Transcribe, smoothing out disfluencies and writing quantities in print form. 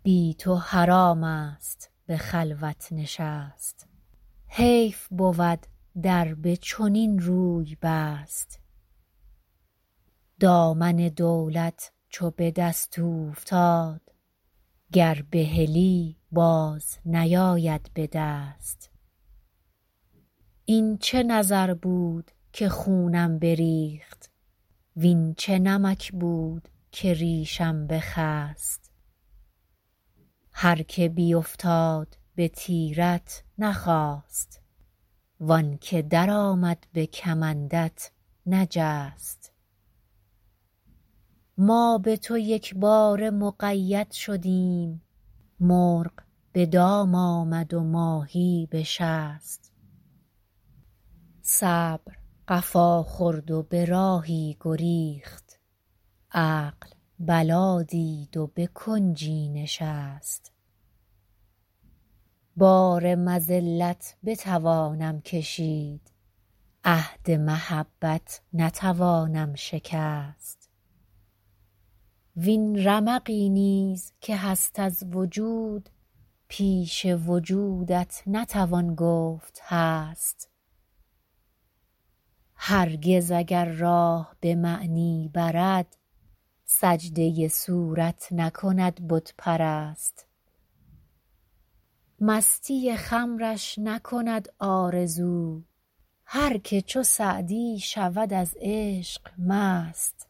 بی تو حرام است به خلوت نشست. حیف بود در به چنین روی بست. دامن دولت چو به دست اوفتاد، گر بهلی باز نیاید به دست. این چه نظر بود که خونم بریخت، وین چه نمک بود که ریشم بخست. هر که بیفتاد به تیرت نخواست، وان که در آمد به کمندت نجست. ما به تو یکباره مقید شدیم، مرغ به دام آمد و ماهی بشست. صبر قفا خورد و به راهی گریخت، عقل بلا دید و به کنجی نشست. بار مذلت بتوانم کشید، عهد محبت نتوانم شکست. وین رمقی نیز که هست از وجود، پیش وجودت نتوان گفت هست. هرگز اگر راه به معنی برد، سجده صورت نکند بت پرست. مستی خمرش نکند آرزو، هر که چو سعدی شود از عشق مست.